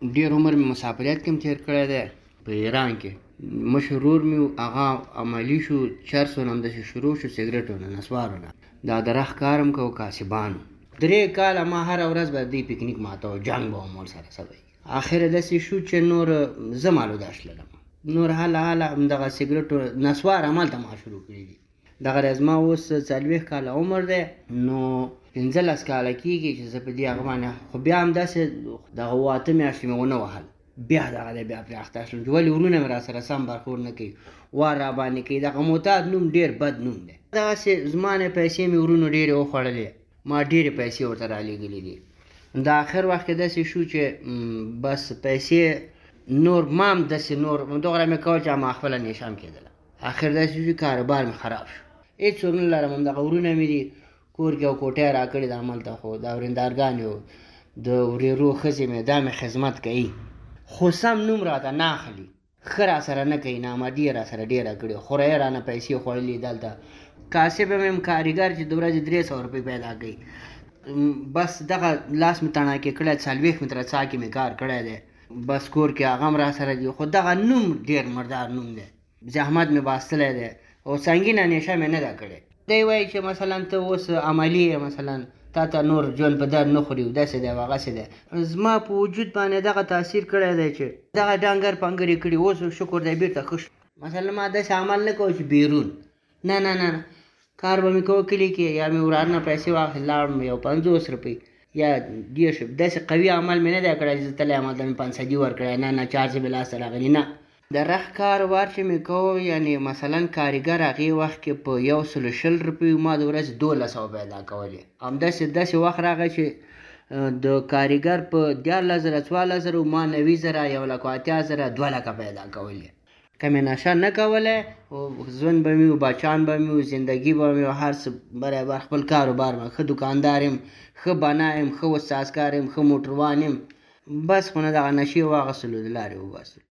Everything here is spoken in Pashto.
ډېر عمر مې مسافریت کې هم تېر کړی دی په ایران کې. مشر ورور مې هغه عملي شو، چرسو نه همداسې شروع شو، سګرټو نه، نسوارو نه، دا د رخ کار هم کوو، کاسبانو. 3 کاله ما هره ورځ به دی پکنیک ماته جنګ به هم ورسره سوی. اخر داسې شو چې نور زه مالوده شللم، نور حاله همدغه سګرټو نسوار همالته ما شروع کړي دي. دغه ورځ ما اوس 40 کاله عمر دی، نو 15 کاله کېږي چې زه په دې هغه باندې، خو بیا هم داسې دغه 8 میاشتې مې ونه وهل، بیا دغه دی بیا پرې اخته شلم چې ولې ورونه مې را سره سم برخور نه کوي، وار را باندې کوي. دغه معتاد نوم ډېر بد نوم دی. دغسې زما نه پیسې مې ورونو ډېرې وخوړلې، ما ډېرې پیسې ورته رالېږلې دي. د آخر وخت کې داسې شو چې بس پیسې نور ما هم داسې نور دوغره مې کول چې ما خپله نیشم کېدله. آخر داسې شو چې کاروبار مې خراب شو، هېڅوک نه لرم. همدغه ورونه مې دي کور کې او کوټه را کړې ده هملته، خو دا ورېندارګانې و د ورېرو ښځې مې دا مې خدمت کوي، خو سم نوم راته نه اخلي، ښه را سره نه کوي، نامردي یې را سره ډېره کړې، خورۍ رانه پیسې خوړلي دلته. کاسب یم کارګر چې د ورځې 300 روپۍ پیدا کوي. بس دغه لاس مې تڼاکې کړی، 40 متره څا کې مې کار کړی دی، بس کور کې هغه هم را سره دي، خو دغه نوم ډېر مردار نوم دی، زحمت مې باستلی دی او سنګینه نیشه مې نه ده کړې. دی وایي چې مثلا ته اوس عملي یې، مثلا تا ته نور ژوند په در نه خوري، داسې دی او هغسې دی. زما په وجود باندې دغه تاثیر کړی دی چې دغه ډنګر پنګر یې کړي. اوس شکر دی بېرته ښه شو. مثلا ما داسې عمل نه کوو چې بیرون، نه نه نه، کار به مې کوو کلي کې، یا مې ورار نه پیسې واخلې لاړم یو 50 روپۍ یا 10، داسې قوي عمل مې نه دی کړی چې زه تلی یم هلته مې 500 ورکړی، نه نه، چارج مې لاسته راغلي، نه. د رخ کار وار چې مې کوو، یعنې مثلا کارګر هغې وخت کې په 120 روپیو ما د ورځې 1200 پیدا کولې. همداسې وخت راغی چې د کارګر په 14,000 14,000 ما 90,000 1,80,000 2 لکه پیدا کولې. که مې نشه نه کولی، ژوند به مې و، بچان به مې و، زندګي به مې و، هر څه برابر، خپل کاروبار به، ښه دوکاندار یم، ښه بنا یم، ښه استازکار یم، ښه موټروان یم، بس خو نه دغه نشې واخیستلو د لارې وباسلو.